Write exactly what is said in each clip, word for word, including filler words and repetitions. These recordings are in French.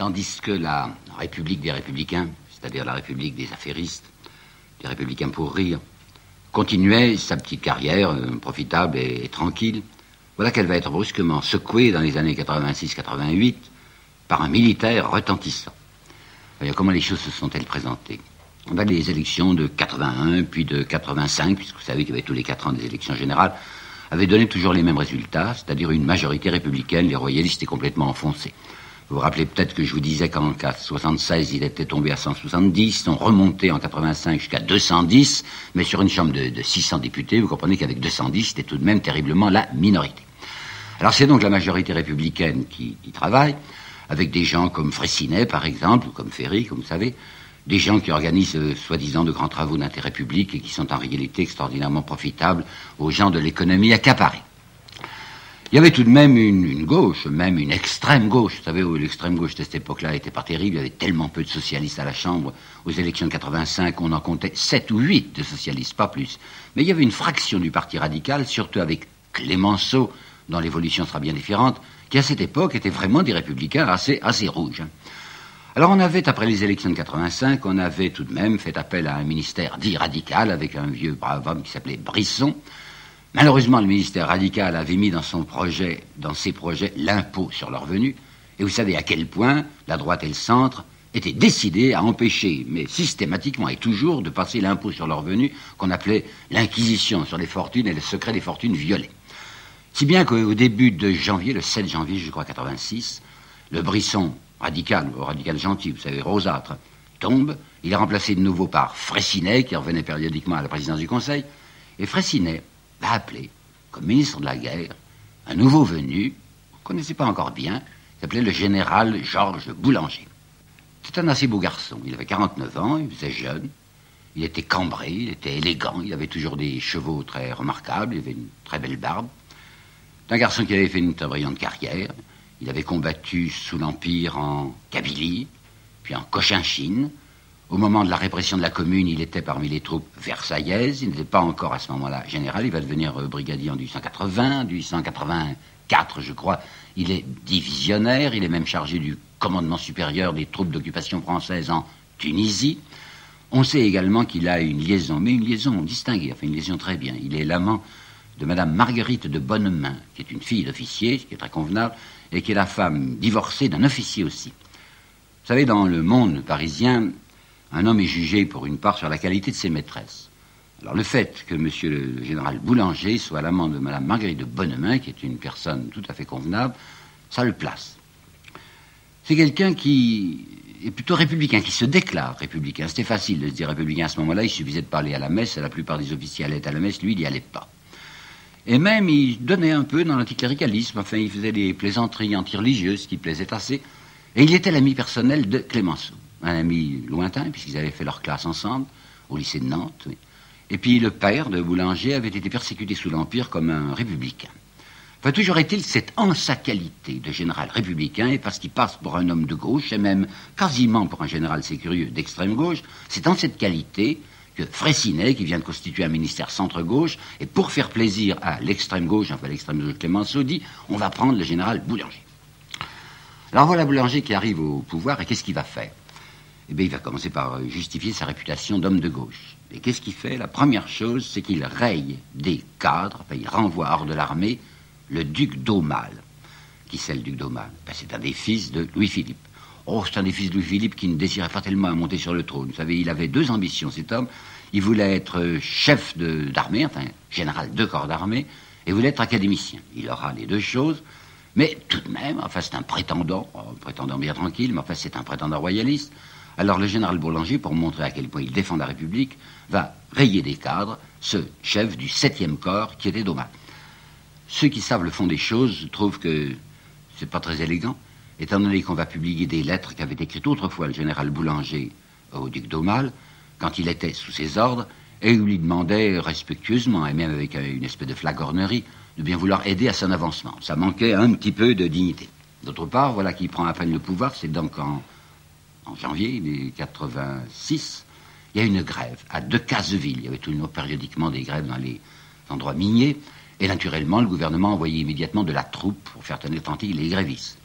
Tandis que la République des Républicains, c'est-à-dire la République des affairistes, des Républicains pour rire, continuait sa petite carrière euh, profitable et, et tranquille. Voilà qu'elle va être brusquement secouée dans les années quatre-vingt-six quatre-vingt-huit par un militaire retentissant. Alors, comment les choses se sont-elles présentées? On a les élections de quatre-vingt-un, puis de quatre-vingt-cinq, puisque vous savez qu'il y avait tous les quatre ans des élections générales, avaient donné toujours les mêmes résultats, c'est-à-dire une majorité républicaine, les royalistes étaient complètement enfoncés. Vous vous rappelez peut-être que je vous disais qu'en soixante-seize, il était tombé à cent soixante-dix, ils sont remontés en quatre-vingt-cinq jusqu'à deux cent dix, mais sur une chambre de, de six cents députés, vous comprenez qu'avec deux cent dix, c'était tout de même terriblement la minorité. Alors c'est donc la majorité républicaine qui, qui travaille, avec des gens comme Freycinet, par exemple, ou comme Ferry, comme vous savez, des gens qui organisent, euh, soi-disant, de grands travaux d'intérêt public et qui sont en réalité extraordinairement profitables aux gens de l'économie accaparée. Il y avait tout de même une, une gauche, même une extrême gauche. Vous savez, l'extrême gauche de cette époque-là n'était pas terrible. Il y avait tellement peu de socialistes à la Chambre. Aux élections de quatre-vingt-cinq, on en comptait sept ou huit de socialistes, pas plus. Mais il y avait une fraction du Parti radical, surtout avec Clémenceau, dont l'évolution sera bien différente, qui à cette époque étaient vraiment des républicains assez, assez rouges. Alors on avait, après les élections de quatre-vingt-cinq, on avait tout de même fait appel à un ministère dit radical, avec un vieux brave homme qui s'appelait Brisson. Malheureusement, le ministère radical avait mis dans son projet, dans ses projets, l'impôt sur le revenu. Et vous savez à quel point la droite et le centre étaient décidés à empêcher, mais systématiquement et toujours, de passer l'impôt sur le revenu qu'on appelait l'inquisition sur les fortunes et le secret des fortunes violées. Si bien qu'au début de janvier, le sept janvier, je crois, quatre-vingt-six, le Brisson radical, le radical gentil, vous savez, rosâtre, tombe. Il est remplacé de nouveau par Freycinet, qui revenait périodiquement à la présidence du Conseil. Et Freycinet va appeler, comme ministre de la guerre, un nouveau venu, on ne connaissait pas encore bien, il s'appelait le général Georges Boulanger. C'était un assez beau garçon. Il avait quarante-neuf ans, il faisait jeune, il était cambré, il était élégant, il avait toujours des chevaux très remarquables, il avait une très belle barbe. C'est un garçon qui avait fait une très brillante carrière. Il avait combattu sous l'Empire en Kabylie, puis en Cochinchine. Au moment de la répression de la Commune, il était parmi les troupes versaillaises. Il n'était pas encore à ce moment-là général. Il va devenir brigadier en mille huit cent quatre-vingts, mille huit cent quatre-vingt-quatre, je crois. Il est divisionnaire. Il est même chargé du commandement supérieur des troupes d'occupation française en Tunisie. On sait également qu'il a une liaison, mais une liaison distinguée, enfin une liaison très bien. Il est l'amant de Madame Marguerite de Bonnemain, qui est une fille d'officier, ce qui est très convenable, et qui est la femme divorcée d'un officier aussi. Vous savez, dans le monde parisien, un homme est jugé pour une part sur la qualité de ses maîtresses. Alors le fait que monsieur le général Boulanger soit l'amant de Madame Marguerite de Bonnemain, qui est une personne tout à fait convenable, ça le place. C'est quelqu'un qui est plutôt républicain, qui se déclare républicain. C'était facile de se dire républicain à ce moment-là, il suffisait de parler à la messe, la plupart des officiers allaient à la messe, lui il n'y allait pas. Et même, il donnait un peu dans l'anticléricalisme. Enfin, il faisait des plaisanteries anti-religieuses qui plaisaient assez. Et il était l'ami personnel de Clémenceau. Un ami lointain, puisqu'ils avaient fait leur classe ensemble, au lycée de Nantes. Oui. Et puis, le père de Boulanger avait été persécuté sous l'Empire comme un républicain. Enfin, toujours est-il, c'est en sa qualité de général républicain, et parce qu'il passe pour un homme de gauche, et même quasiment pour un général, c'est curieux, d'extrême gauche, c'est en cette qualité que Freycinet, qui vient de constituer un ministère centre-gauche, et pour faire plaisir à l'extrême gauche, enfin l'extrême gauche de Clémenceau, dit on va prendre le général Boulanger. Alors voilà Boulanger qui arrive au pouvoir, et qu'est-ce qu'il va faire? Eh bien, il va commencer par justifier sa réputation d'homme de gauche. Et qu'est-ce qu'il fait? La première chose, c'est qu'il raye des cadres, enfin, il renvoie hors de l'armée le duc d'Aumale. Qui c'est le duc d'Aumale? Ben, c'est un des fils de Louis-Philippe. Oh, c'est un des fils de Louis-Philippe qui ne désirait pas tellement monter sur le trône. Vous savez, il avait deux ambitions, cet homme. Il voulait être chef de, d'armée, enfin, général de corps d'armée, et il voulait être académicien. Il aura les deux choses, mais tout de même, enfin, c'est un prétendant, un prétendant bien tranquille, mais enfin, c'est un prétendant royaliste. Alors, le général Boulanger, pour montrer à quel point il défend la République, va rayer des cadres ce chef du septième corps qui était d'Aumale. Ceux qui savent le fond des choses trouvent que c'est pas très élégant, étant donné qu'on va publier des lettres qu'avait écrites autrefois le général Boulanger au duc d'Aumale, quand il était sous ses ordres, et il lui demandait respectueusement, et même avec une espèce de flagornerie, de bien vouloir aider à son avancement. Ça manquait un petit peu de dignité. D'autre part, voilà qu'il prend à peine le pouvoir, c'est donc en, en janvier quatre-vingt-six, il y a une grève à Decazeville. Il y avait toujours périodiquement des grèves dans les endroits miniers, et naturellement, le gouvernement envoyait immédiatement de la troupe pour faire tenir tranquille les grévistes.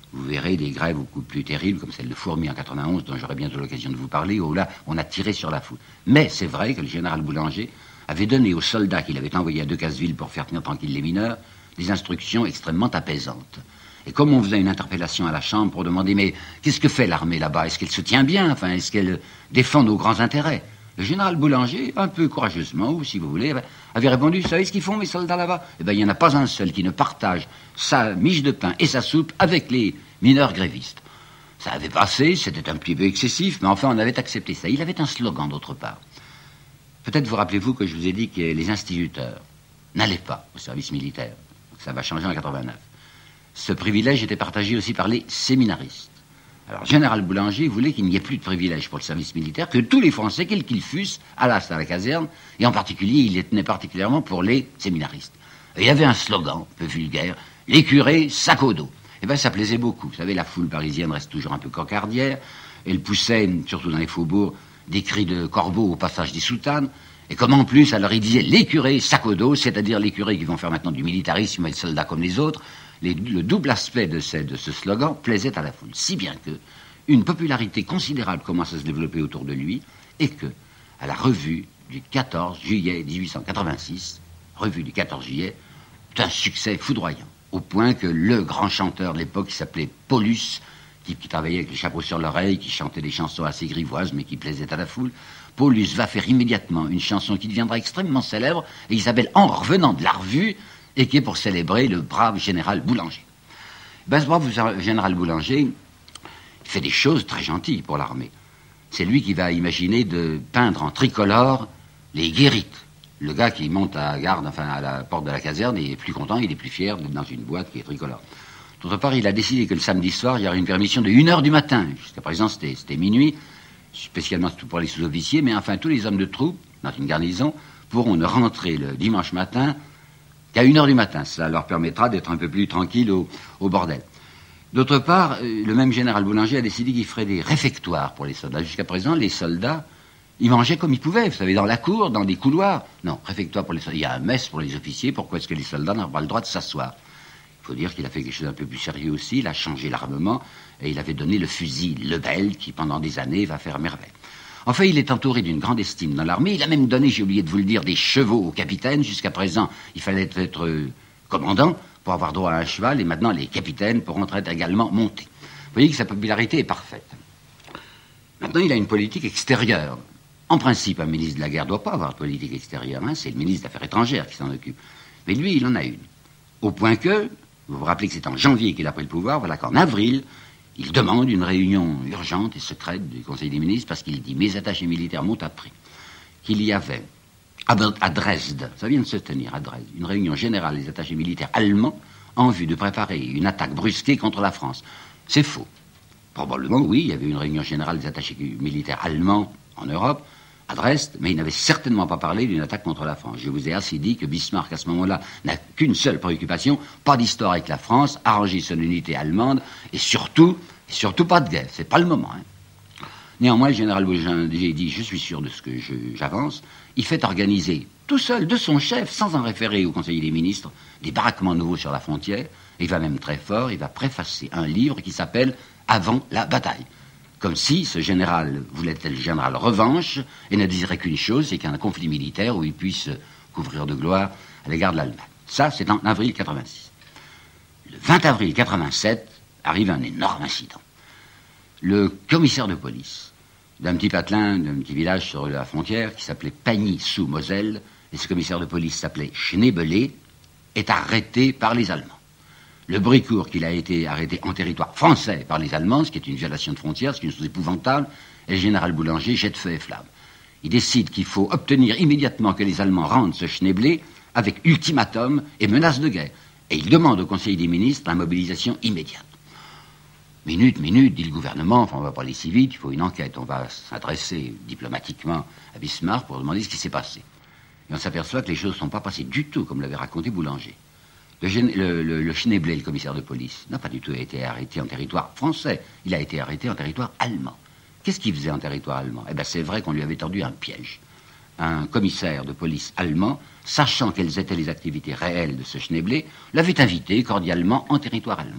Vous verrez des grèves beaucoup plus terribles, comme celle de Fourmi en quatre-vingt-onze, dont j'aurai bientôt l'occasion de vous parler, où là, on a tiré sur la foule. Mais c'est vrai que le général Boulanger avait donné aux soldats qu'il avait envoyés à Decazeville pour faire tenir tranquille les mineurs des instructions extrêmement apaisantes. Et comme on faisait une interpellation à la Chambre pour demander « Mais qu'est-ce que fait l'armée là-bas? Est-ce qu'elle se tient bien? Enfin, est-ce qu'elle défend nos grands intérêts ?» Le général Boulanger, un peu courageusement, ou si vous voulez, avait répondu « Vous savez ce qu'ils font, mes soldats, là-bas ?» Eh bien, il n'y en a pas un seul qui ne partage sa miche de pain et sa soupe avec les mineurs grévistes. Ça avait passé, c'était un petit peu excessif, mais enfin, on avait accepté ça. Il avait un slogan, d'autre part. Peut-être vous rappelez-vous que je vous ai dit que les instituteurs n'allaient pas au service militaire. Ça va changer en quatre-vingt-neuf. Ce privilège était partagé aussi par les séminaristes. Alors, Général Boulanger voulait qu'il n'y ait plus de privilège pour le service militaire, que tous les Français, quels qu'ils fussent, allassent à la caserne, et en particulier, il les tenait particulièrement pour les séminaristes. Et il y avait un slogan, un peu vulgaire, « Les curés, sac au dos ». Eh bien, ça plaisait beaucoup. Vous savez, la foule parisienne reste toujours un peu cocardière. Elle poussait, surtout dans les faubourgs, des cris de corbeaux au passage des soutanes. Et comme en plus, alors il disait « Les curés, sac au dos », c'est-à-dire les curés qui vont faire maintenant du militarisme et des soldats comme les autres. Les, le double aspect de ce, de ce slogan plaisait à la foule, si bien que une popularité considérable commence à se développer autour de lui, et que, à la revue du quatorze juillet mille huit cent quatre-vingt-six, revue du quatorze juillet, c'est un succès foudroyant, au point que le grand chanteur de l'époque, qui s'appelait Paulus, qui, qui travaillait avec le chapeau sur l'oreille, qui chantait des chansons assez grivoises, mais qui plaisaient à la foule, Paulus va faire immédiatement une chanson qui deviendra extrêmement célèbre, et qui s'appelle « En revenant de la revue », et qui est pour célébrer le brave général Boulanger. Ben, ce brave général Boulanger fait des choses très gentilles pour l'armée. C'est lui qui va imaginer de peindre en tricolore les guérites. Le gars qui monte à la garde, enfin à la porte de la caserne, il est plus content, il est plus fier d'être dans une boîte qui est tricolore. D'autre part, il a décidé que le samedi soir, il y aurait une permission de une heure du matin. Jusqu'à présent, c'était, c'était minuit, spécialement pour les sous-officiers, mais enfin tous les hommes de troupe, dans une garnison, pourront ne rentrer le dimanche matin qu'à une heure du matin. Ça leur permettra d'être un peu plus tranquille au, au bordel. D'autre part, le même général Boulanger a décidé qu'il ferait des réfectoires pour les soldats. Jusqu'à présent, les soldats, ils mangeaient comme ils pouvaient, vous savez, dans la cour, dans des couloirs. Non, réfectoire pour les soldats. Il y a un mess pour les officiers. Pourquoi est-ce que les soldats n'ont pas le droit de s'asseoir? Il faut dire qu'il a fait quelque chose d'un peu plus sérieux aussi. Il a changé l'armement et il avait donné le fusil Lebel qui, pendant des années, va faire merveille. Enfin, il est entouré d'une grande estime dans l'armée. Il a même donné, j'ai oublié de vous le dire, des chevaux au capitaine. Jusqu'à présent, il fallait être euh, commandant pour avoir droit à un cheval. Et maintenant, les capitaines pourront être également montés. Vous voyez que sa popularité est parfaite. Maintenant, il a une politique extérieure. En principe, un ministre de la guerre ne doit pas avoir de politique extérieure. Hein. C'est le ministre des Affaires étrangères qui s'en occupe. Mais lui, il en a une. Au point que, vous vous rappelez que c'est en janvier qu'il a pris le pouvoir, voilà qu'en avril, il demande une réunion urgente et secrète du Conseil des ministres parce qu'il dit « Mes attachés militaires m'ont appris qu'il y avait à Dresde, ça vient de se tenir à Dresde, une réunion générale des attachés militaires allemands en vue de préparer une attaque brusquée contre la France. » C'est faux. Probablement, oui, il y avait une réunion générale des attachés militaires allemands en Europe, à Dresde, mais il n'avait certainement pas parlé d'une attaque contre la France. Je vous ai assez dit que Bismarck, à ce moment-là, n'a qu'une seule préoccupation, pas d'histoire avec la France, arranger son unité allemande, et surtout, et surtout pas de guerre. C'est pas le moment. Hein. Néanmoins, le général Boulanger dit, je suis sûr de ce que je, j'avance, il fait organiser, tout seul, de son chef, sans en référer au Conseil des ministres, des baraquements nouveaux sur la frontière, et il va même très fort, il va préfacer un livre qui s'appelle « Avant la bataille ». Comme si ce général voulait être le général revanche et ne désirait qu'une chose, c'est qu'il y ait un conflit militaire où il puisse couvrir de gloire à l'égard de l'Allemagne. Ça, c'est en avril quatre-vingt-six. Le vingt avril quatre-vingt-sept arrive un énorme incident. Le commissaire de police d'un petit patelin, d'un petit village sur la frontière qui s'appelait Pagny-sous-Moselle, et ce commissaire de police s'appelait Schneebele, est arrêté par les Allemands. Le Brécourt, qu'il a été arrêté en territoire français par les Allemands, ce qui est une violation de frontières, ce qui est une chose épouvantable, et le général Boulanger jette feu et flamme. Il décide qu'il faut obtenir immédiatement que les Allemands rendent ce Schneebele avec ultimatum et menace de guerre. Et il demande au Conseil des ministres la mobilisation immédiate. Minute, minute, dit le gouvernement, enfin on ne va pas aller si vite, il faut une enquête. On va s'adresser diplomatiquement à Bismarck pour demander ce qui s'est passé. Et on s'aperçoit que les choses ne sont pas passées du tout comme l'avait raconté Boulanger. Le, le, le, le Schneebele, le commissaire de police, n'a pas du tout été arrêté en territoire français. Il a été arrêté en territoire allemand. Qu'est-ce qu'il faisait en territoire allemand? Eh bien, c'est vrai qu'on lui avait tendu un piège. Un commissaire de police allemand, sachant quelles étaient les activités réelles de ce Schneebele, l'avait invité cordialement en territoire allemand.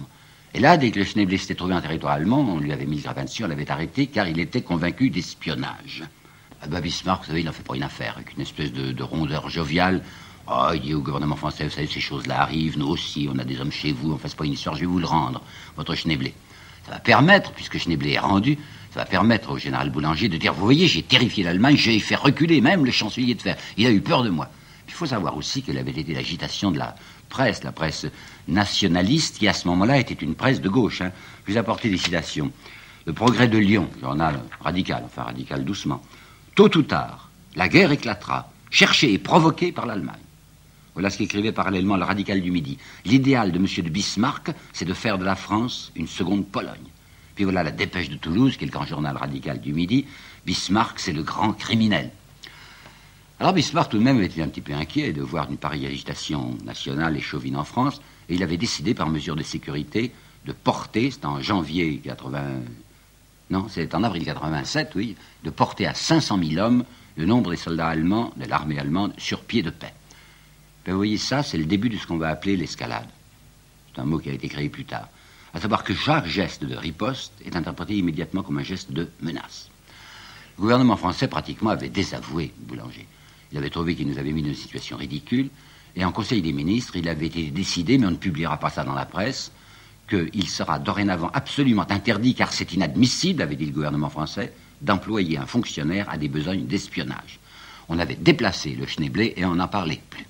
Et là, dès que le Schneebly s'était trouvé en territoire allemand, on lui avait mis le grappin dessus, on l'avait arrêté, car il était convaincu d'espionnage. Ah ben Bismarck, vous savez, il n'en fait pas une affaire, avec une espèce de, de rondeur joviale. Oh, il dit au gouvernement français, vous savez, ces choses-là arrivent, nous aussi, on a des hommes chez vous, on ne fasse pas une histoire, je vais vous le rendre, votre Schneebly. Ça va permettre, puisque Schneebly est rendu, ça va permettre au général Boulanger de dire, vous voyez, j'ai terrifié l'Allemagne, j'ai fait reculer même le chancelier de fer. Il a eu peur de moi. Il faut savoir aussi quelle avait été l'agitation de la presse, la presse nationaliste, qui à ce moment-là était une presse de gauche. Hein. Je vous ai apporté des citations. Le Progrès de Lyon, journal radical, enfin radical doucement. Tôt ou tard, la guerre éclatera, cherchée et provoquée par l'Allemagne. Voilà ce qu'écrivait parallèlement le Radical du Midi. L'idéal de M. de Bismarck, c'est de faire de la France une seconde Pologne. Puis voilà la Dépêche de Toulouse, qui est le grand journal radical du Midi. Bismarck, c'est le grand criminel. Alors Bismarck tout de même était un petit peu inquiet de voir une pareille agitation nationale et chauvine en France, et il avait décidé par mesure de sécurité de porter, c'est en janvier quatre-vingts, non, c'est en avril quatre-vingt-sept, oui, de porter à cinq cent mille hommes le nombre des soldats allemands, de l'armée allemande, sur pied de paix. Ben, vous voyez, ça, c'est le début de ce qu'on va appeler l'escalade. C'est un mot qui a été créé plus tard. À savoir que chaque geste de riposte est interprété immédiatement comme un geste de menace. Le gouvernement français, pratiquement, avait désavoué Boulanger. Il avait trouvé qu'il nous avait mis dans une situation ridicule, et en Conseil des ministres, il avait été décidé, mais on ne publiera pas ça dans la presse, qu'il sera dorénavant absolument interdit, car c'est inadmissible, avait dit le gouvernement français, d'employer un fonctionnaire à des besognes d'espionnage. On avait déplacé le Schneebly et on n'en parlait plus.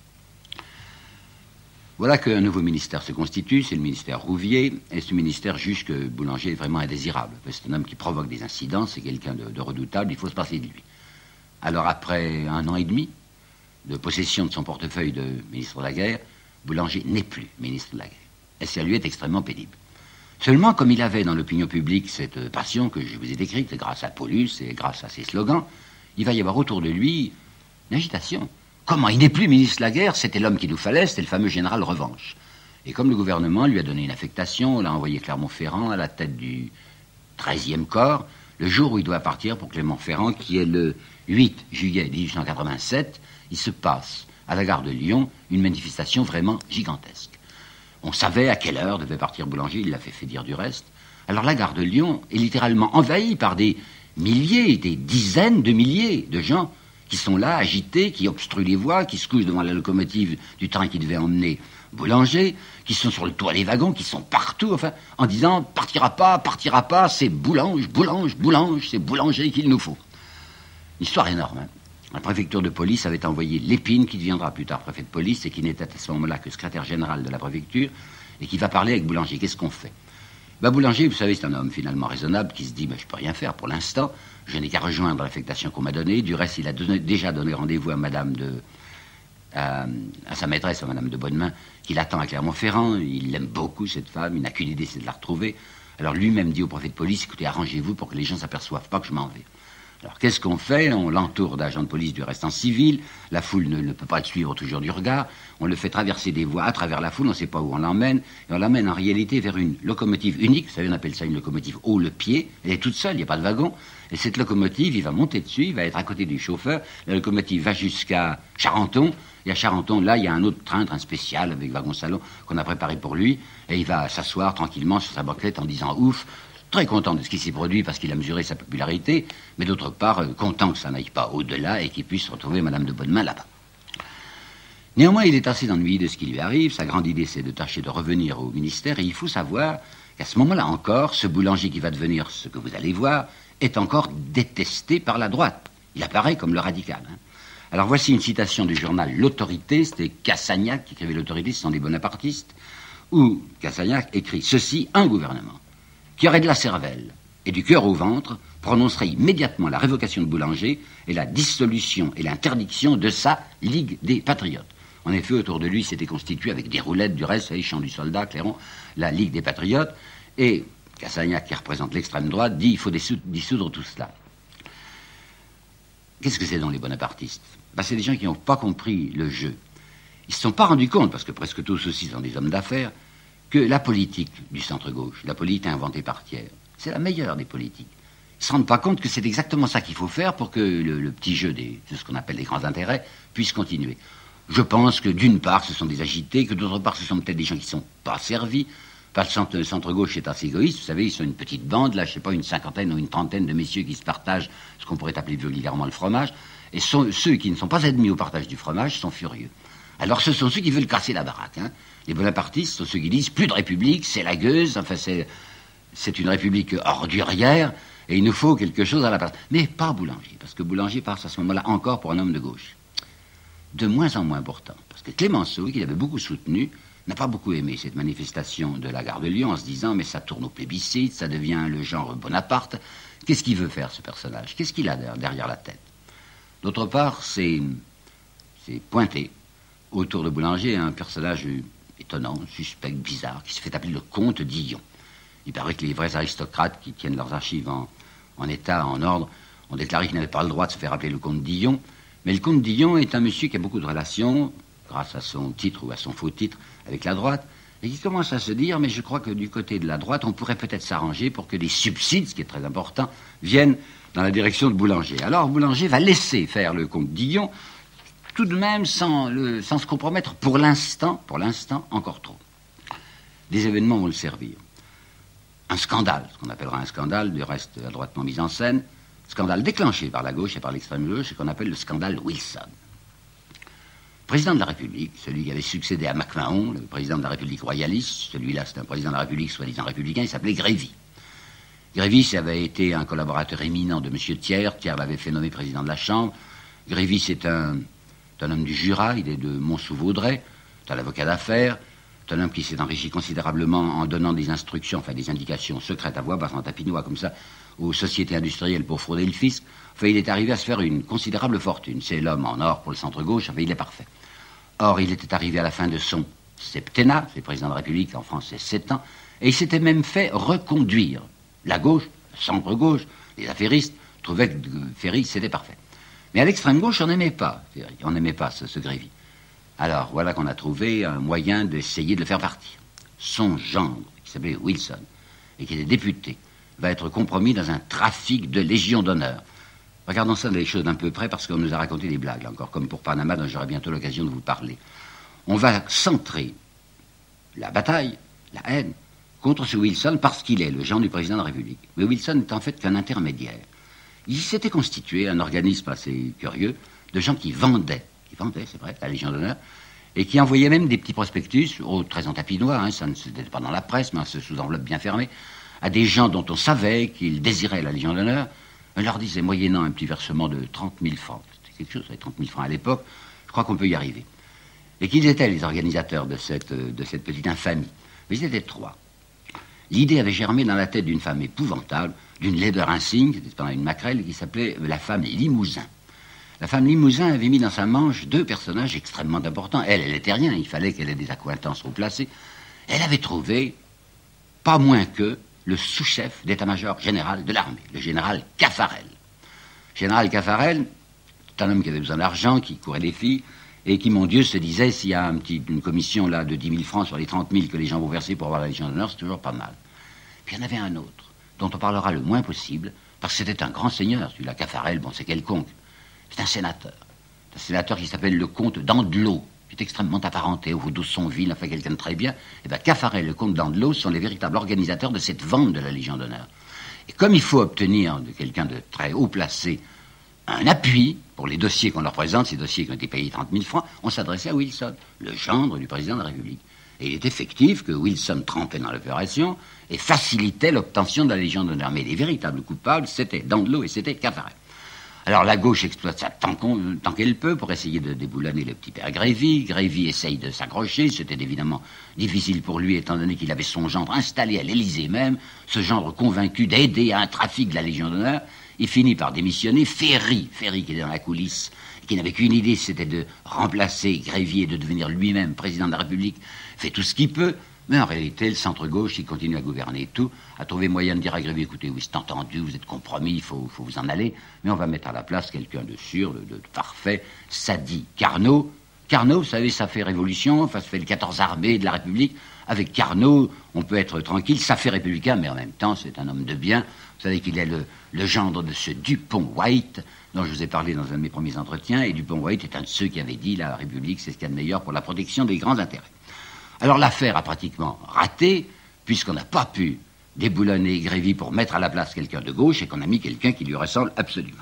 Voilà qu'un nouveau ministère se constitue, c'est le ministère Rouvier, et ce ministère juge que Boulanger est vraiment indésirable. C'est un homme qui provoque des incidents, c'est quelqu'un de, de redoutable, il faut se passer de lui. Alors après un an et demi de possession de son portefeuille de ministre de la guerre, Boulanger n'est plus ministre de la guerre. Et ça lui est extrêmement pénible. Seulement, comme il avait dans l'opinion publique cette passion que je vous ai décrite, grâce à Paulus et grâce à ses slogans, il va y avoir autour de lui une agitation. Comment il n'est plus ministre de la guerre? C'était l'homme qu'il nous fallait, c'était le fameux général Revanche. Et comme le gouvernement lui a donné une affectation, on l'a envoyé Clermont-Ferrand à la tête du treizième corps, le jour où il doit partir pour Clermont-Ferrand, qui est le huit juillet mille huit cent quatre-vingt-sept, il se passe à la gare de Lyon une manifestation vraiment gigantesque. On savait à quelle heure devait partir Boulanger, il l'a fait, fait dire du reste. Alors la gare de Lyon est littéralement envahie par des milliers, des dizaines de milliers de gens qui sont là, agités, qui obstruent les voies, qui se couchent devant la locomotive du train qui devait emmener Boulanger, qui sont sur le toit des wagons, qui sont partout, enfin, en disant « partira pas, partira pas, c'est Boulange, Boulange, Boulange, c'est Boulanger qu'il nous faut ». Une histoire énorme, hein. La préfecture de police avait envoyé Lépine, qui deviendra plus tard préfet de police, et qui n'était à ce moment-là que secrétaire général de la préfecture, et qui va parler avec Boulanger. Qu'est-ce qu'on fait? Ben, Boulanger, vous savez, c'est un homme finalement raisonnable, qui se dit ben, « je peux rien faire pour l'instant, je n'ai qu'à rejoindre l'affectation qu'on m'a donnée. Du reste, il a donné, déjà donné rendez-vous à madame de... À, à sa maîtresse, à madame de Bonnemain, qui l'attend à Clermont-Ferrand. Il l'aime beaucoup, cette femme, il n'a qu'une idée, c'est de la retrouver. Alors lui-même dit au préfet de police, écoutez, arrangez-vous pour que les gens ne s'aperçoivent pas que je m'en vais. » Alors qu'est-ce qu'on fait? On l'entoure d'agents de police du reste en civil, la foule ne, ne peut pas le suivre toujours du regard, on le fait traverser des voies à travers la foule, on ne sait pas où on l'emmène, et on l'emmène en réalité vers une locomotive unique, vous savez, on appelle ça une locomotive haut le pied, elle est toute seule, il n'y a pas de wagon, et cette locomotive, il va monter dessus, il va être à côté du chauffeur, la locomotive va jusqu'à Charenton, et à Charenton, là, il y a un autre train, train spécial avec wagon-salon qu'on a préparé pour lui, et il va s'asseoir tranquillement sur sa banquette en disant ouf, très content de ce qui s'est produit parce qu'il a mesuré sa popularité, mais d'autre part, euh, content que ça n'aille pas au-delà et qu'il puisse retrouver madame de Bonnemain là-bas. Néanmoins, il est assez ennuyé de ce qui lui arrive. Sa grande idée, c'est de tâcher de revenir au ministère, et il faut savoir qu'à ce moment-là encore, ce Boulanger qui va devenir ce que vous allez voir est encore détesté par la droite. Il apparaît comme le radical. Hein. Alors voici une citation du journal L'Autorité, c'était Cassagnac qui écrivait L'Autorité, ce sont des bonapartistes, où Cassagnac écrit ceci: un gouvernement qui aurait de la cervelle et du cœur au ventre, prononcerait immédiatement la révocation de Boulanger et la dissolution et l'interdiction de sa Ligue des Patriotes. En effet, autour de lui, s'était constitué avec des roulettes du reste, les champs du soldat, Clairon, la Ligue des Patriotes, et Cassagnac, qui représente l'extrême droite, dit il faut dissoudre tout cela. Qu'est-ce que c'est dans les bonapartistes? Ben, c'est des gens qui n'ont pas compris le jeu. Ils ne se sont pas rendus compte, parce que presque tous aussi sont des hommes d'affaires, que la politique du centre-gauche, la politique inventée par Thiers, c'est la meilleure des politiques. Ils ne se rendent pas compte que c'est exactement ça qu'il faut faire pour que le, le petit jeu des, de ce qu'on appelle les grands intérêts puisse continuer. Je pense que d'une part, ce sont des agités, que d'autre part, ce sont peut-être des gens qui ne sont pas servis. Enfin, le centre, le centre-gauche est assez égoïste, vous savez, ils sont une petite bande, là, je sais pas, une cinquantaine ou une trentaine de messieurs qui se partagent ce qu'on pourrait appeler vulgairement le fromage, et sont, ceux qui ne sont pas admis au partage du fromage sont furieux. Alors ce sont ceux qui veulent casser la baraque, hein. Les bonapartistes sont ceux qui disent plus de république, c'est la gueuse, enfin c'est, c'est une république ordurière, et il nous faut quelque chose à la place. Mais pas Boulanger, parce que Boulanger passe à ce moment-là encore pour un homme de gauche. De moins en moins pourtant, parce que Clémenceau, qu'il avait beaucoup soutenu, n'a pas beaucoup aimé cette manifestation de la gare de Lyon en se disant mais ça tourne au plébiscite, ça devient le genre Bonaparte. Qu'est-ce qu'il veut faire ce personnage? Qu'est-ce qu'il a derrière la tête? D'autre part, c'est, c'est pointé autour de Boulanger un personnage étonnant, suspect, bizarre, qui se fait appeler le comte Dillon. Il paraît que les vrais aristocrates qui tiennent leurs archives en, en état, en ordre, ont déclaré qu'ils n'avaient pas le droit de se faire appeler le comte Dillon. Mais le comte Dillon est un monsieur qui a beaucoup de relations, grâce à son titre ou à son faux titre, avec la droite, et qui commence à se dire, mais je crois que du côté de la droite, on pourrait peut-être s'arranger pour que des subsides, ce qui est très important, viennent dans la direction de Boulanger. Alors Boulanger va laisser faire le comte Dillon, tout de même sans, le, sans se compromettre pour l'instant, pour l'instant, encore trop. Des événements vont le servir. Un scandale, ce qu'on appellera un scandale, du reste adroitement mis en scène, scandale déclenché par la gauche et par l'extrême gauche, et qu'on appelle le scandale Wilson. Président de la République, celui qui avait succédé à MacMahon, le président de la République royaliste, celui-là c'est un président de la République soi-disant républicain, il s'appelait Grévy. Grévy avait été un collaborateur éminent de M. Thiers, Thiers l'avait fait nommer président de la Chambre. Grévy c'est un, un homme du Jura, il est de Mont-sous-Vaudrey, c'est un avocat d'affaires, c'est un homme qui s'est enrichi considérablement en donnant des instructions, enfin des indications secrètes à voix, basse en tapinois comme ça, aux sociétés industrielles pour frauder le fisc. Enfin, il est arrivé à se faire une considérable fortune. C'est l'homme en or pour le centre-gauche, enfin, il est parfait. Or, il était arrivé à la fin de son septennat, c'est président de la République, en France c'est sept ans, et il s'était même fait reconduire. La gauche, le centre-gauche, les affairistes trouvaient que Ferry, c'était parfait. Mais à l'extrême gauche, on n'aimait pas Ferry, on n'aimait pas ce, ce Grévy. Alors, voilà qu'on a trouvé un moyen d'essayer de le faire partir. Son gendre, qui s'appelait Wilson, et qui était député, va être compromis dans un trafic de Légion d'honneur. Regardons ça les choses d'un peu près, parce qu'on nous a raconté des blagues, là encore, comme pour Panama, dont j'aurai bientôt l'occasion de vous parler. On va centrer la bataille, la haine, contre ce Wilson, parce qu'il est le gendre du président de la République. Mais Wilson n'est en fait qu'un intermédiaire. Il s'était constitué un organisme assez curieux, de gens qui vendaient, qui vendaient, c'est vrai, la Légion d'honneur, et qui envoyaient même des petits prospectus, oh, très en tapinois, hein, ça ne c'était pas dans la presse, mais sous enveloppe bien fermée, à des gens dont on savait qu'ils désiraient la Légion d'honneur. On leur disait, moyennant un petit versement de trente mille francs, c'était quelque chose, trente mille francs à l'époque, je crois qu'on peut y arriver. Et qu'ils étaient les organisateurs de cette, de cette petite infamie. Mais ils étaient trois. L'idée avait germé dans la tête d'une femme épouvantable, d'une laideur insigne, c'était pendant une maquerelle, qui s'appelait la femme Limousin. La femme Limousin avait mis dans sa manche deux personnages extrêmement importants. Elle, elle était rien, il fallait qu'elle ait des accointances haut placées. Elle avait trouvé, pas moins que, le sous-chef d'état-major général de l'armée, le général Caffarel. Le général Caffarel, c'est un homme qui avait besoin d'argent, qui courait les filles, et qui, mon Dieu, se disait, s'il y a un petit, une commission là de dix mille francs sur les trente mille que les gens vont verser pour avoir la Légion d'honneur, c'est toujours pas mal. Puis il y en avait un autre, dont on parlera le moins possible, parce que c'était un grand seigneur, celui-là, Caffarel, bon, c'est quelconque. C'est un sénateur. C'est un sénateur qui s'appelle le comte d'Andelot, qui est extrêmement apparenté au Vaudousonville, enfin quelqu'un de très bien. Et bien Caffarel et le comte d'Andelot sont les véritables organisateurs de cette vente de la Légion d'honneur. Et comme il faut obtenir de quelqu'un de très haut placé un appui pour les dossiers qu'on leur présente, ces dossiers qui ont été payés trente mille francs, on s'adressait à Wilson, le gendre du président de la République. Et il est effectif que Wilson trempait dans l'opération et facilitait l'obtention de la Légion d'honneur. Mais les véritables coupables, c'était Dandelot et c'était Caffarel. Alors la gauche exploite ça tant, qu'on, tant qu'elle peut pour essayer de déboulonner le petit père Grévy. Grévy essaye de s'accrocher. C'était évidemment difficile pour lui, étant donné qu'il avait son gendre installé à l'Élysée même, ce gendre convaincu d'aider à un trafic de la Légion d'honneur. Il finit par démissionner. Ferry, Ferry qui était dans la coulisse, qui n'avait qu'une idée, c'était de remplacer Grévy et de devenir lui-même président de la République, fait tout ce qu'il peut. Mais en réalité, le centre-gauche, il continue à gouverner tout, à trouver moyen de dire à Grévy, écoutez, oui, c'est entendu, vous êtes compromis, il faut, faut vous en aller, mais on va mettre à la place quelqu'un de sûr, de, de parfait, ça dit Carnot. Carnot, vous savez, ça fait révolution, enfin, ça fait le quatorze armée de la République. Avec Carnot, on peut être tranquille, ça fait républicain, mais en même temps, c'est un homme de bien. Vous savez qu'il est le, le gendre de ce Dupont-White, dont je vous ai parlé dans un de mes premiers entretiens, et Dupont-White est un de ceux qui avait dit, la République, c'est ce qu'il y a de meilleur pour la protection des grands intérêts. Alors l'affaire a pratiquement raté, puisqu'on n'a pas pu déboulonner Grévy pour mettre à la place quelqu'un de gauche et qu'on a mis quelqu'un qui lui ressemble absolument.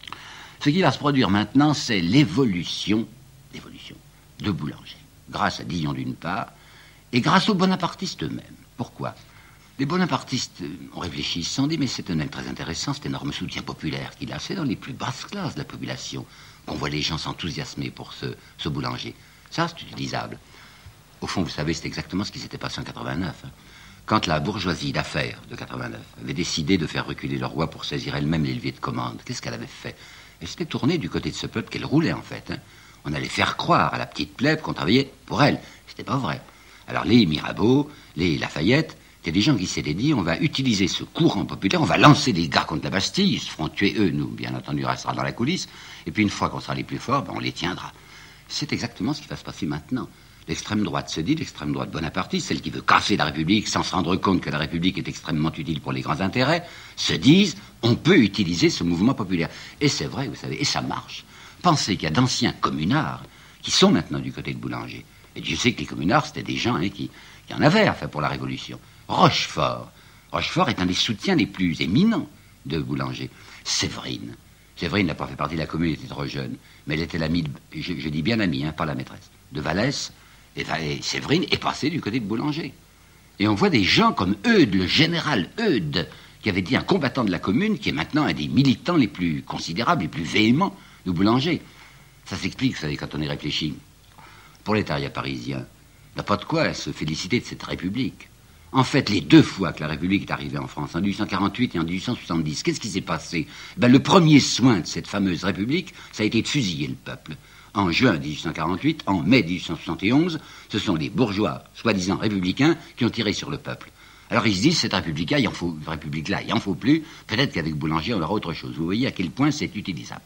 Ce qui va se produire maintenant, c'est l'évolution, l'évolution de Boulanger, grâce à Dillon d'une part, et grâce aux bonapartistes eux-mêmes. Pourquoi ? Les bonapartistes ont réfléchi, ils se sont dit, mais c'est un homme très intéressant, cet énorme soutien populaire qu'il a. C'est dans les plus basses classes de la population qu'on voit les gens s'enthousiasmer pour ce, ce Boulanger. Ça, c'est utilisable. Au fond, vous savez, c'est exactement ce qui s'était passé en quatre-vingt-neuf. Hein. Quand la bourgeoisie d'affaires de quatre-vingt-neuf avait décidé de faire reculer le roi pour saisir elle-même les leviers de commande, qu'est-ce qu'elle avait fait? Elle s'était tournée du côté de ce peuple qu'elle roulait, en fait. Hein. On allait faire croire à la petite plèbe qu'on travaillait pour elle. C'était pas vrai. Alors les Mirabeau, les Lafayette, c'était des gens qui s'étaient dit, on va utiliser ce courant populaire, on va lancer les gars contre la Bastille, ils se feront tuer eux, nous, bien entendu, restera dans la coulisse, et puis une fois qu'on sera les plus forts, ben, on les tiendra. C'est exactement ce qui va se passer maintenant. L'extrême droite se dit, l'extrême droite bonapartiste, celle qui veut casser la République sans se rendre compte que la République est extrêmement utile pour les grands intérêts, se disent, on peut utiliser ce mouvement populaire. Et c'est vrai, vous savez, et ça marche. Pensez qu'il y a d'anciens communards qui sont maintenant du côté de Boulanger. Et Dieu sait que les communards, c'était des gens hein, qui, qui en avaient à faire pour la Révolution. Rochefort. Rochefort est un des soutiens les plus éminents de Boulanger. Séverine. Séverine n'a pas fait partie de la commune, elle était trop jeune. Mais elle était l'amie, de, je, je dis bien l'amie, hein, pas la maîtresse, de Vallès. Et, et Séverine est passée du côté de Boulanger. Et on voit des gens comme Eudes, le général Eudes, qui avait dit un combattant de la commune, qui est maintenant un des militants les plus considérables, les plus véhéments de Boulanger. Ça s'explique, vous savez, quand on y réfléchit. Pour l'étariat parisien, n'a pas de quoi se féliciter de cette République. En fait, les deux fois que la République est arrivée en France, en dix-huit cent quarante-huit et en dix-huit cent soixante-dix, qu'est-ce qui s'est passé? Ben, le premier soin de cette fameuse République, ça a été de fusiller le peuple. En juin dix-huit cent quarante-huit, en mai dix-huit cent soixante et onze, ce sont les bourgeois, soi-disant républicains, qui ont tiré sur le peuple. Alors ils se disent, cette République-là, il en faut, République-là, il en faut plus, peut-être qu'avec Boulanger, on aura autre chose. Vous voyez à quel point c'est utilisable.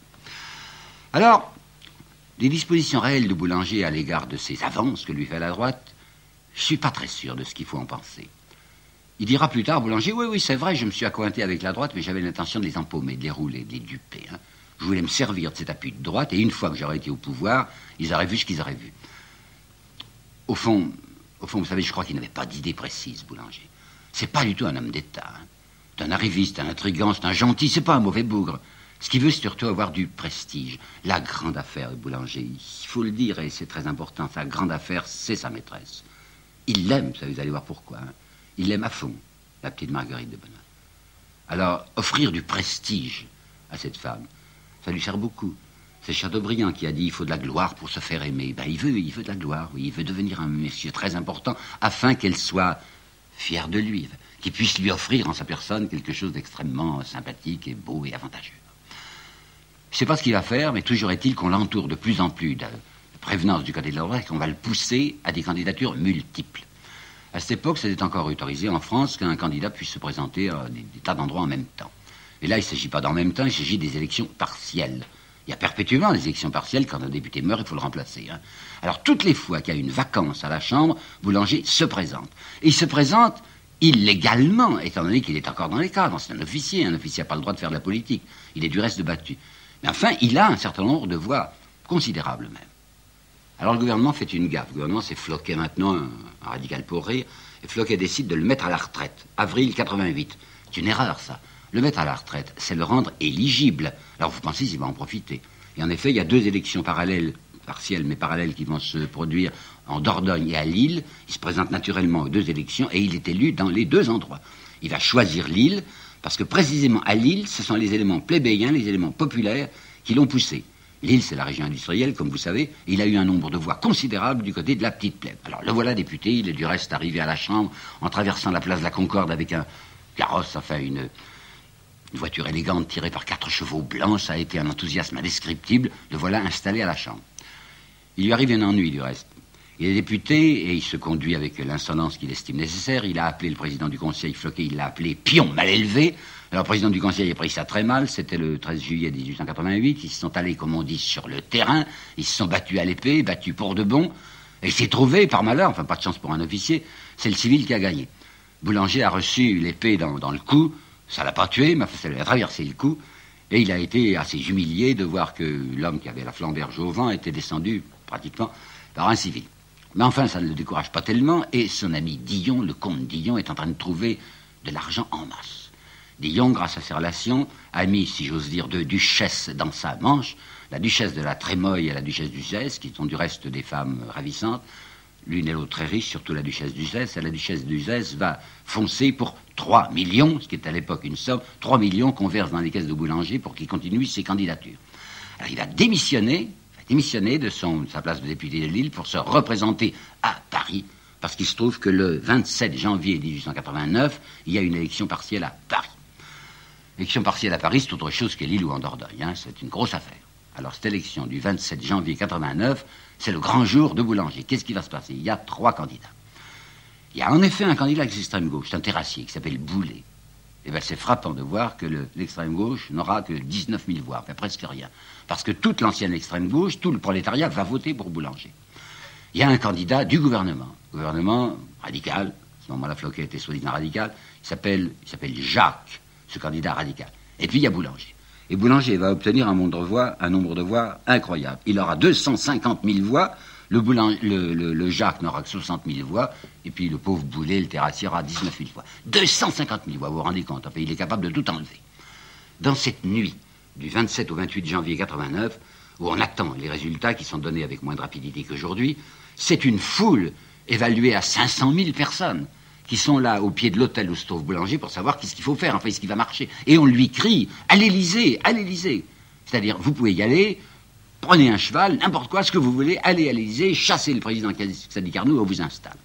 Alors, les dispositions réelles de Boulanger à l'égard de ces avances que lui fait la droite, je ne suis pas très sûr de ce qu'il faut en penser. Il dira plus tard, Boulanger, oui, oui, c'est vrai, je me suis accointé avec la droite, mais j'avais l'intention de les empaumer, de les rouler, de les duper. Hein. Je voulais me servir de cet appui de droite, et une fois que j'aurais été au pouvoir, ils auraient vu ce qu'ils auraient vu. Au fond, au fond, vous savez, je crois qu'il n'avait pas d'idée précise, Boulanger. C'est pas du tout un homme d'État. Hein. C'est un arriviste, un intrigant, c'est un gentil, c'est pas un mauvais bougre. Ce qu'il veut, c'est surtout avoir du prestige. La grande affaire de Boulanger, il faut le dire, et c'est très important, sa grande affaire, c'est sa maîtresse. Il l'aime, ça vous allez voir pourquoi. Hein. Il l'aime à fond, la petite Marguerite de Bonald. Alors, offrir du prestige à cette femme, ça lui sert beaucoup. C'est Chateaubriand qui a dit, il faut de la gloire pour se faire aimer. Ben, il veut, il veut de la gloire, oui, il veut devenir un monsieur très important, afin qu'elle soit fière de lui, qu'il puisse lui offrir en sa personne quelque chose d'extrêmement sympathique et beau et avantageux. Je ne sais pas ce qu'il va faire, mais toujours est-il qu'on l'entoure de plus en plus de prévenance du côté de la droite et qu'on va le pousser à des candidatures multiples. À cette époque, c'était encore autorisé en France qu'un candidat puisse se présenter à des, des tas d'endroits en même temps. Et là, il ne s'agit pas d'en même temps, il s'agit des élections partielles. Il y a perpétuellement des élections partielles. Quand un député meurt, il faut le remplacer. Hein. Alors, toutes les fois qu'il y a une vacance à la Chambre, Boulanger se présente. Et il se présente illégalement, étant donné qu'il est encore dans les cadres. C'est un officier. Un officier n'a pas le droit de faire de la politique. Il est du reste battu. Mais enfin, il a un certain nombre de voix considérables même. Alors le gouvernement fait une gaffe. Le gouvernement s'est Floquet maintenant, un, un radical pour rire, et Floquet décide de le mettre à la retraite. Avril quatre-vingt-huit. C'est une erreur, ça. Le mettre à la retraite, c'est le rendre éligible. Alors vous pensez qu'il va en profiter. Et en effet, il y a deux élections parallèles, partielles mais parallèles, qui vont se produire en Dordogne et à Lille. Il se présente naturellement aux deux élections et il est élu dans les deux endroits. Il va choisir Lille, parce que précisément à Lille, ce sont les éléments plébéiens, les éléments populaires qui l'ont poussé. Lille, c'est la région industrielle, comme vous savez, et il a eu un nombre de voix considérable du côté de la petite plèbe. Alors le voilà député, il est du reste arrivé à la Chambre en traversant la place de la Concorde avec un carrosse, enfin une, une voiture élégante tirée par quatre chevaux blancs. Ça a été un enthousiasme indescriptible. Le voilà installé à la Chambre. Il lui arrive un ennui du reste. Il est député et il se conduit avec l'insolence qu'il estime nécessaire. Il a appelé le président du Conseil, Floquet, il l'a appelé pion mal élevé. Alors le président du Conseil a pris ça très mal. C'était le treize juillet dix-huit cent quatre-vingt-huit. Ils se sont allés, comme on dit, sur le terrain. Ils se sont battus à l'épée, battus pour de bon. Et il s'est trouvé, par malheur, enfin pas de chance pour un officier, c'est le civil qui a gagné. Boulanger a reçu l'épée dans, dans le cou. Ça l'a pas tué, mais ça lui a traversé le cou. Et il a été assez humilié de voir que l'homme qui avait la flamberge au vent était descendu pratiquement par un civil. Mais enfin, ça ne le décourage pas tellement, et son ami Dillon, le comte Dillon, est en train de trouver de l'argent en masse. Dillon, grâce à ses relations, a mis, si j'ose dire, deux duchesses dans sa manche, la duchesse de la Trémoille et la duchesse d'Uzès, qui sont du reste des femmes ravissantes, l'une et l'autre très riches, surtout la duchesse d'Uzès, et la duchesse d'Uzès va foncer pour trois millions, ce qui est à l'époque une somme, trois millions qu'on verse dans les caisses de Boulanger pour qu'il continue ses candidatures. Alors il va démissionner, va démissionner de, son, de sa place de député de Lille pour se représenter à Paris, parce qu'il se trouve que le vingt-sept janvier mille huit cent quatre-vingt-neuf, il y a une élection partielle à Paris. L'élection partielle à Paris, c'est autre chose que Lille ou en Dordogne, hein, c'est une grosse affaire. Alors cette élection du vingt-sept janvier quatre-vingt-neuf, c'est le grand jour de Boulanger. Qu'est-ce qui va se passer? Il y a trois candidats. Il y a en effet un candidat d'extrême gauche, c'est un terrassier qui s'appelle Boulet. Et bien c'est frappant de voir que le, l'extrême gauche n'aura que dix-neuf mille voix, enfin presque rien. Parce que toute l'ancienne extrême gauche, tout le prolétariat va voter pour Boulanger. Il y a un candidat du gouvernement, gouvernement radical, à ce moment-là Floquet était soi-disant radical, il s'appelle, il s'appelle Jacques, ce candidat radical. Et puis il y a Boulanger. Et Boulanger va obtenir un nombre de voix, un nombre de voix incroyable. Il aura deux cent cinquante mille voix, le, Boulanger, le, le, le Jacques n'aura que soixante mille voix, et puis le pauvre Boulet, le terrassier, aura dix-neuf mille voix. deux cent cinquante mille voix, vous vous rendez compte, il est capable de tout enlever. Dans cette nuit, du vingt-sept au vingt-huit janvier quatre-vingt-neuf, où on attend les résultats qui sont donnés avec moins de rapidité qu'aujourd'hui, c'est une foule évaluée à cinq cent mille personnes qui sont là au pied de l'hôtel où se trouve Boulanger pour savoir qu'est-ce qu'il faut faire, enfin, ce qui va marcher. Et on lui crie « à l'Élysée, à l'Élysée ». C'est-à-dire, vous pouvez y aller, prenez un cheval, n'importe quoi, ce que vous voulez, allez à l'Élysée, chassez le président Sadi Carnot, on vous installe.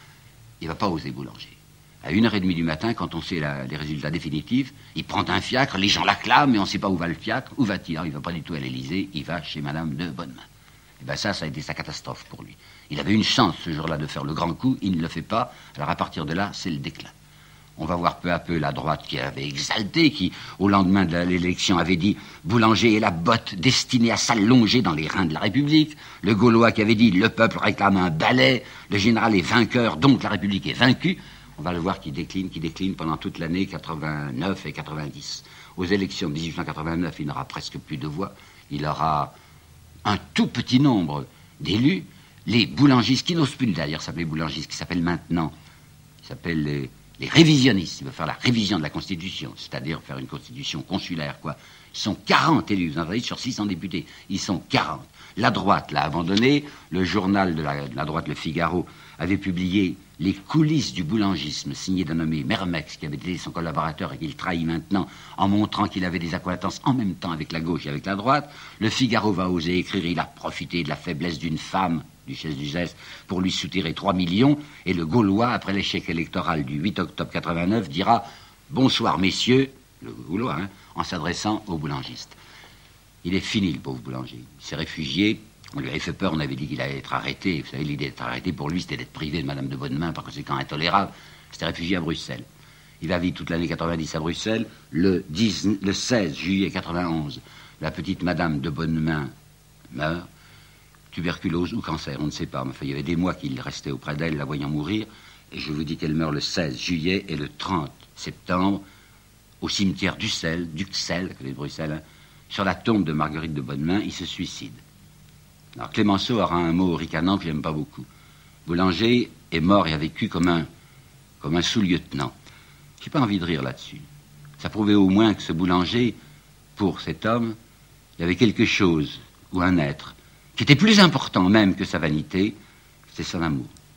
Il ne va pas oser Boulanger. À une heure et demie du matin, quand on sait la, les résultats définitifs, il prend un fiacre, les gens l'acclament, mais on ne sait pas où va le fiacre. Où va-t-il? Il ne va pas du tout à l'Élysée, il va chez Madame de Bonnemain. Et bien ça, ça a été sa catastrophe pour lui. Il avait une chance ce jour-là de faire le grand coup, il ne le fait pas. Alors à partir de là, c'est le déclin. On va voir peu à peu la droite qui avait exalté, qui, au lendemain de l'élection, avait dit « Boulanger est la botte destinée à s'allonger dans les reins de la République ». Le Gaulois qui avait dit « Le peuple réclame un balai ». Le général est vainqueur, donc la République est vaincue. On va le voir qui décline, qui décline pendant toute l'année quatre-vingt-neuf et quatre-vingt-dix. Aux élections de mille huit cent quatre-vingt-neuf, il n'aura presque plus de voix. Il aura un tout petit nombre d'élus. Les boulangistes, qui n'osent plus d'ailleurs s'appeler boulangistes, qui s'appellent maintenant, qui s'appellent les, les révisionnistes, ils veulent faire la révision de la Constitution, c'est-à-dire faire une Constitution consulaire, quoi. Ils sont quarante élus, vous en avez sur six cents députés, ils sont quarante. La droite l'a abandonné, le journal de la, de la droite, le Figaro, avait publié les coulisses du boulangisme, signé d'un nommé Mermex, qui avait été son collaborateur et qu'il trahit maintenant, en montrant qu'il avait des accointances en même temps avec la gauche et avec la droite. Le Figaro va oser écrire, il a profité de la faiblesse d'une femme, duchesse d'Uzès, pour lui soutirer trois millions, et le Gaulois, après l'échec électoral du huit octobre quatre-vingt-neuf, dira « Bonsoir, messieurs », le Gaulois, hein, en s'adressant aux boulangistes. Il est fini, le pauvre Boulanger. Il s'est réfugié. On lui avait fait peur, on avait dit qu'il allait être arrêté. Vous savez, l'idée d'être arrêté pour lui, c'était d'être privé de Madame de Bonnemain, par conséquent intolérable. Il s'était réfugié à Bruxelles. Il va vivre toute l'année quatre-vingt-dix à Bruxelles. Le, dix, le seize juillet quatre-vingt-onze, la petite Madame de Bonnemain meurt. Tuberculose ou cancer, on ne sait pas. Mais enfin, il y avait des mois qu'il restait auprès d'elle, la voyant mourir. Et je vous dis qu'elle meurt le seize juillet et le trente septembre, au cimetière d'Ussel, d'Uxelles, à côté de Bruxelles, hein, sur la tombe de Marguerite de Bonnemain, il se suicide. Alors Clémenceau aura un mot ricanant que j'aime pas beaucoup. Boulanger est mort et a vécu comme un, comme un sous-lieutenant. J'ai pas envie de rire là-dessus. Ça prouvait au moins que ce Boulanger, pour cet homme, il y avait quelque chose, ou un être, qui était plus important même que sa vanité, c'est son amour.